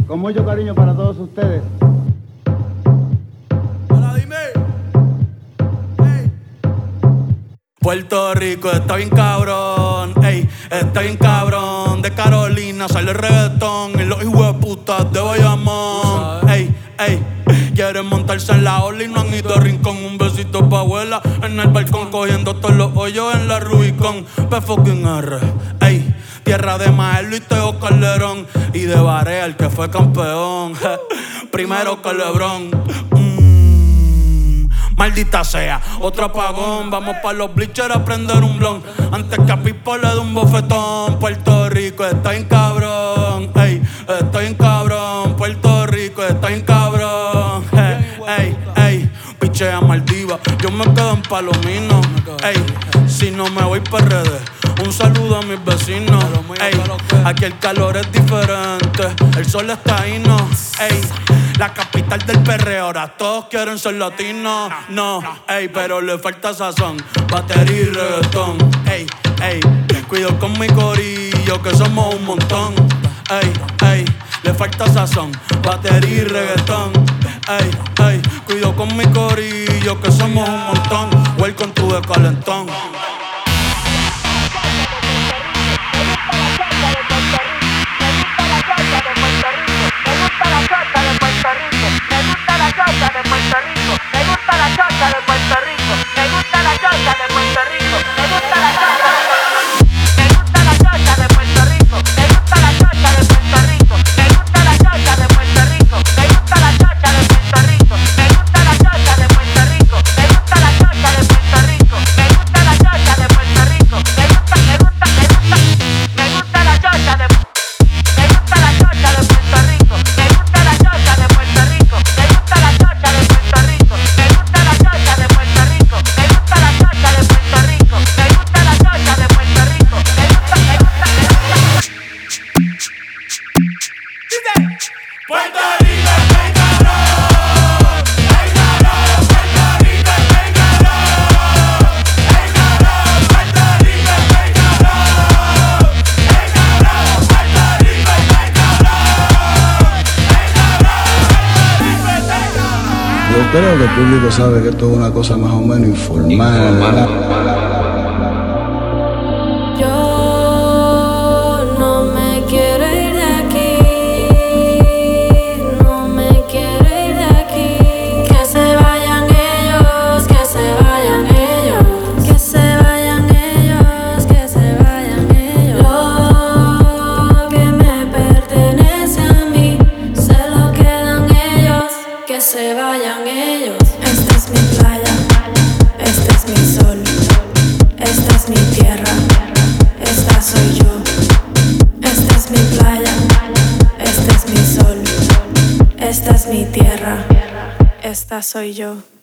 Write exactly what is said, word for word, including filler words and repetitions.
Con mucho cariño para todos ustedes. Ahora dime. Hey. Puerto Rico está bien cabrón, ey, está bien cabrón. De Carolina sale el reggaetón y los hijueputas de Bayamón. Ey, ey, quieren montarse en la ola y no han ido a Rincón. Un besito pa' abuela en el balcón, cogiendo todos los hoyos en la Rubicon. P fucking R, ey, tierra de Maelo y Teo Calderón. Y de Barea, el que fue campeón. Primero que Lebron. mm, Maldita sea, otro apagón. Vamos pa' los bleachers a prender un blon. Antes que a Pipo le dé un bofetón. Puerto Rico está bien cabrón, ey, está bien cabrón. Puerto Rico está bien cabrón, ey, ey, ey. Pichea Maldiva, yo me quedo en Palomino, ey, si no me voy pa' redes. Un saludo a mis vecinos, ey, aquí el calor es diferente, el sol está ahí, no, ey, la capital del perreo, ahora todos quieren ser latinos, no, ey, pero le falta sazón, batería y reggaetón, ey, ey, cuido con mi corillo que somos un montón, ey, ey, le falta sazón, batería y reggaetón, ey, ey, cuido con mi corillo que somos un montón, welcome to the calentón. Yo creo que el público sabe que esto es una cosa más o menos informal. Se vayan ellos. Esta es mi playa, este es mi sol, esta es mi tierra, esta soy yo. Esta es mi playa, este es mi sol, esta es mi tierra, esta soy yo.